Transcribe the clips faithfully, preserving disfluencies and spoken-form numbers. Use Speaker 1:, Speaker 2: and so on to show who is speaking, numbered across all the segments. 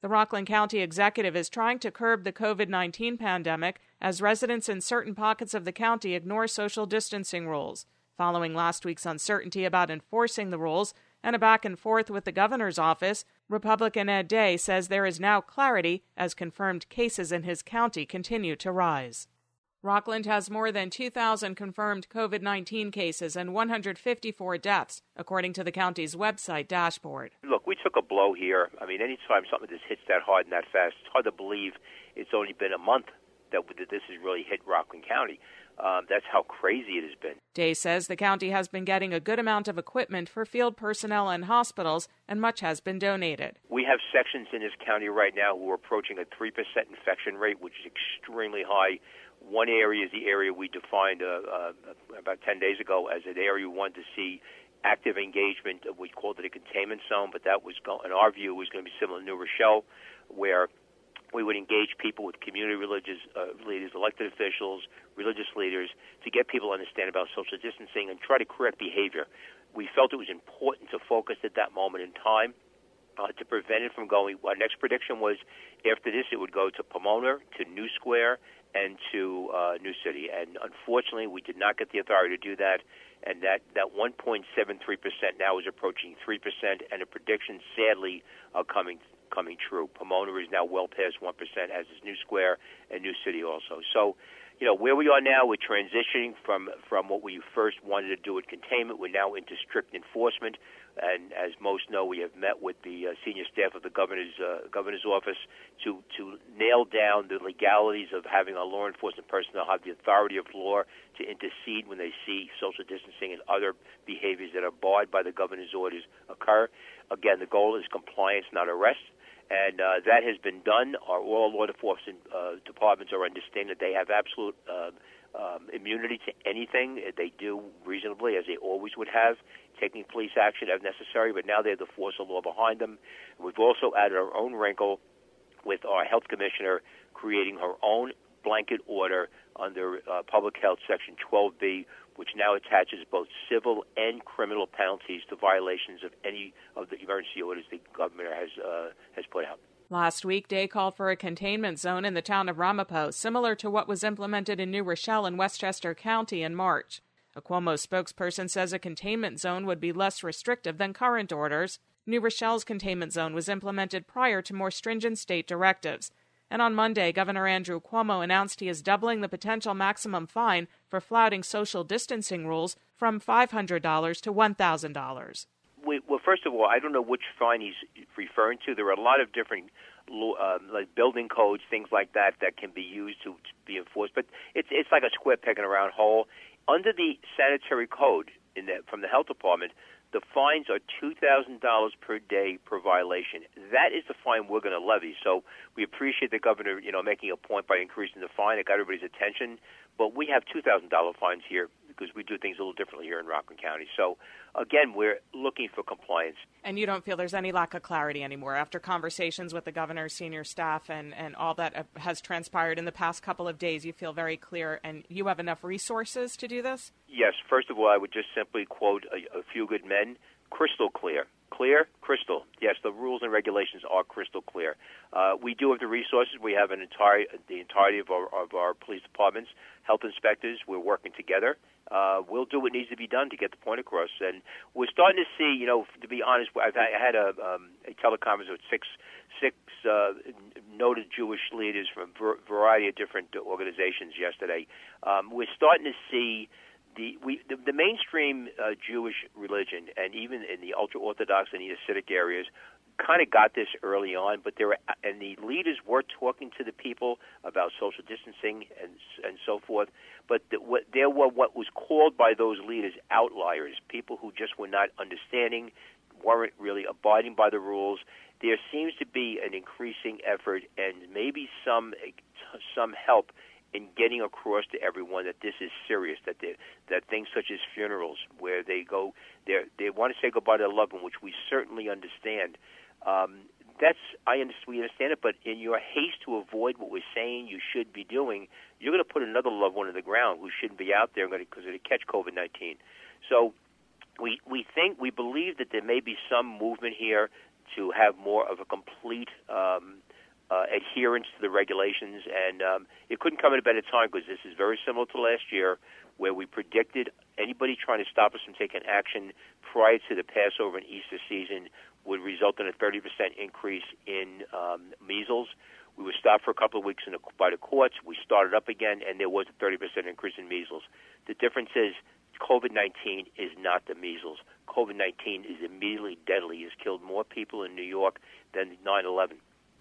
Speaker 1: The Rockland County executive is trying to curb the COVID nineteen pandemic as residents in certain pockets of the county ignore social distancing rules. Following last week's uncertainty about enforcing the rules and a back and forth with the governor's office, Republican Ed Day says there is now clarity as confirmed cases in his county continue to rise. Rockland has more than two thousand confirmed COVID nineteen cases and one hundred fifty-four deaths, according to the county's website dashboard.
Speaker 2: Look, we took a blow here. I mean, anytime something just hits that hard and that fast, it's hard to believe it's only been a month that this has really hit Rockland County. Um, that's how crazy it has been.
Speaker 1: Day says the county has been getting a good amount of equipment for field personnel and hospitals, and much has been donated.
Speaker 2: We have sections in this county right now who are approaching a three percent infection rate, which is extremely high. One area is the area we defined uh, uh, about ten days ago as an area we wanted to see active engagement. We called it a containment zone, but that was, go- in our view, was going to be similar to New Rochelle, where we would engage people with community religious uh, leaders, elected officials, religious leaders, to get people to understand about social distancing and try to correct behavior. We felt it was important to focus at that moment in time uh, to prevent it from going. Our next prediction was after this it would go to Pomona, to New Square, and to uh, New City. And unfortunately, we did not get the authority to do that. And that, that one point seven three percent now is approaching three percent, and the predictions, sadly, are coming coming true. Pomona is now well past one percent, as is New Square and New City also. So, you know, where we are now, we're transitioning from, from what we first wanted to do with containment. We're now into strict enforcement. And as most know, we have met with the uh, senior staff of the governor's uh, governor's office to, to nail down the legalities of having our law enforcement personnel have the authority of law to intercede when they see social distancing and other behaviors that are barred by the governor's orders occur. Again, the goal is compliance, not arrest. And uh, that has been done. Our all law enforcement uh, departments are understanding that they have absolute uh, um, immunity to anything. They do reasonably, as they always would have, taking police action if necessary, but now they have the force of law behind them. We've also added our own wrinkle with our health commissioner creating her own blanket order under uh, Public Health Section twelve B, which now attaches both civil and criminal penalties to violations of any of the emergency orders the governor has uh, has put out.
Speaker 1: Last week, Day called for a containment zone in the town of Ramapo, similar to what was implemented in New Rochelle and Westchester County in March. A Cuomo spokesperson says a containment zone would be less restrictive than current orders. New Rochelle's containment zone was implemented prior to more stringent state directives. And on Monday, Governor Andrew Cuomo announced he is doubling the potential maximum fine for flouting social distancing rules from five hundred dollars to one thousand dollars.
Speaker 2: We, well, first of all, I don't know which fine he's referring to. There are a lot of different uh, like building codes, things like that, that can be used to, to be enforced. But it's it's like a square peg in a round hole. Under the sanitary code in the, from the health department, the fines are two thousand dollars per day per violation. That is the fine we're going to levy. So we appreciate the governor, you know, making a point by increasing the fine. It got everybody's attention. But we have two thousand dollars fines here because we do things a little differently here in Rockland County. So, again, we're looking for compliance.
Speaker 1: And you don't feel there's any lack of clarity anymore after conversations with the governor's senior staff and, and all that has transpired in the past couple of days? You feel very clear, and you have enough resources to do this?
Speaker 2: Yes. First of all, I would just simply quote a, a few good men, crystal clear. Clear, crystal. Yes, the rules and regulations are crystal clear. Uh, we do have the resources. We have an entire the entirety of our, of our police departments, health inspectors. We're working together. Uh, we'll do what needs to be done to get the point across. And we're starting to see, you know, to be honest, I've had, I had a, um, a teleconference with six six uh, noted Jewish leaders from a variety of different organizations yesterday. Um, we're starting to see The, we, the, the mainstream uh, Jewish religion, and even in the ultra-Orthodox and the Hasidic areas, kind of got this early on, but there were, and the leaders were talking to the people about social distancing and and so forth. But the, what, there were what was called by those leaders outliers, people who just were not understanding, weren't really abiding by the rules. There seems to be an increasing effort and maybe some some help in getting across to everyone that this is serious, that they, that things such as funerals, where they go, they they want to say goodbye to their loved one, which we certainly understand. Um, that's I understand, we understand it, but in your haste to avoid what we're saying you should be doing, you're going to put another loved one in the ground who shouldn't be out there because they catch COVID nineteen. So we we think we believe that there may be some movement here to have more of a complete um, uh, adherence to the regulations. And um, it couldn't come at a better time because this is very similar to last year, where we predicted anybody trying to stop us from taking action prior to the Passover and Easter season would result in a thirty percent increase in um, measles. We were stopped for a couple of weeks in the, by the courts. We started up again, and there was a thirty percent increase in measles. The difference is COVID nineteen is not the measles. COVID nineteen is immediately deadly. It's killed more people in New York than nine eleven.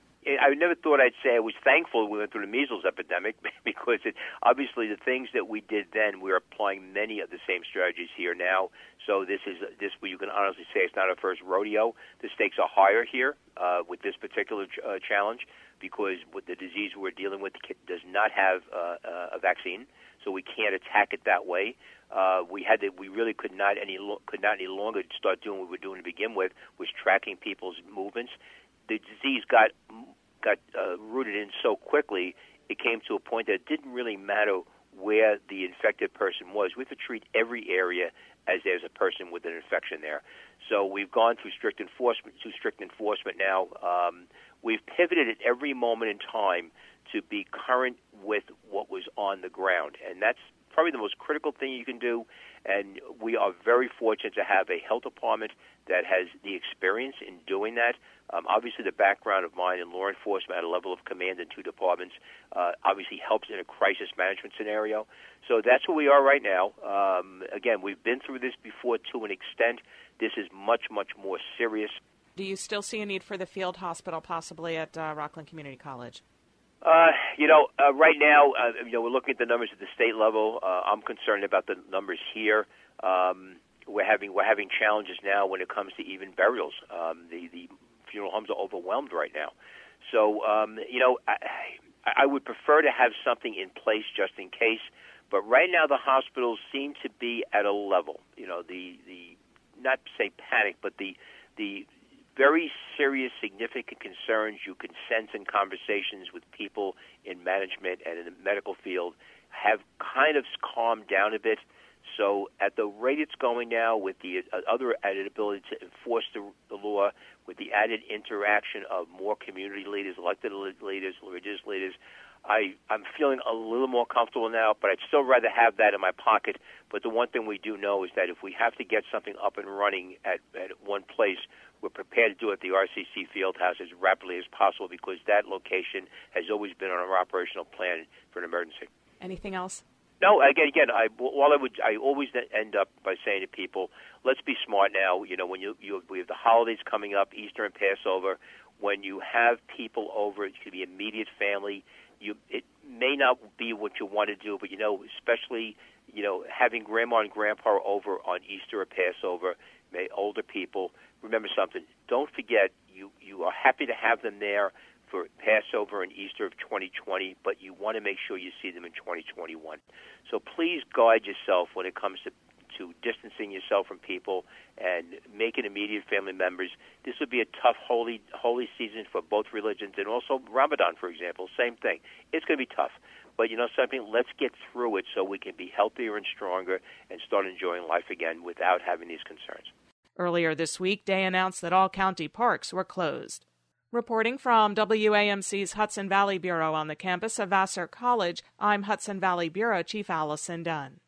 Speaker 2: I never thought I'd say I was thankful we went through the measles epidemic because it, obviously the things that we did then, we're applying many of the same strategies here now. So this is this you can honestly say it's not our first rodeo. The stakes are higher here uh, with this particular ch- uh, challenge because with the disease we're dealing with does not have uh, a vaccine, so we can't attack it that way. Uh, we had to, we really could not any lo- could not any longer start doing what we were doing to begin with, was tracking people's movements. The disease got got uh, rooted in so quickly, it came to a point that it didn't really matter where the infected person was. We have to treat every area as there's a person with an infection there. So we've gone through strict enforcement, to strict enforcement now. Um, we've pivoted at every moment in time to be current with what was on the ground, and that's probably the most critical thing you can do. And we are very fortunate to have a health department that has the experience in doing that. Um, obviously, the background of mine in law enforcement at a level of command in two departments uh, obviously helps in a crisis management scenario. So that's where we are right now. Um, again, we've been through this before to an extent. This is much, much more serious.
Speaker 1: Do you still see a need for the field hospital possibly at uh, Rockland Community College?
Speaker 2: Uh, you know, uh, right now, uh, you know, we're looking at the numbers at the state level. Uh, I'm concerned about the numbers here. Um, we're having we're having challenges now when it comes to even burials. Um, the the funeral homes are overwhelmed right now. So, um, you know, I, I would prefer to have something in place just in case. But right now, the hospitals seem to be at a level. You know, the the not say panic, but the the very serious, significant concerns you can sense in conversations with people in management and in the medical field have kind of calmed down a bit. So at the rate it's going now, with the other added ability to enforce the, the law, with the added interaction of more community leaders, elected leaders, religious leaders, I, I'm feeling a little more comfortable now, but I'd still rather have that in my pocket. But the one thing we do know is that if we have to get something up and running at, at one place, we're prepared to do it at the R C C Fieldhouse as rapidly as possible because that location has always been on our operational plan for an emergency.
Speaker 1: Anything else?
Speaker 2: No, again, again, I, while I would, I always end up by saying to people, let's be smart now. You know, when you, you we have the holidays coming up, Easter and Passover, when you have people over, it could be immediate family. You, it may not be what you want to do, but, you know, especially, you know, having grandma and grandpa over on Easter or Passover, may, older people, remember something. Don't forget, you, you are happy to have them there for Passover and Easter of twenty twenty, but you want to make sure you see them in twenty twenty-one. So please guide yourself when it comes to to distancing yourself from people and making immediate family members. This would be a tough holy holy season for both religions, and also Ramadan, for example, same thing. It's going to be tough. But you know something, let's get through it so we can be healthier and stronger and start enjoying life again without having these concerns.
Speaker 1: Earlier this week, Day announced that all county parks were closed. Reporting from W A M C's Hudson Valley Bureau on the campus of Vassar College, I'm Hudson Valley Bureau Chief Allison Dunn.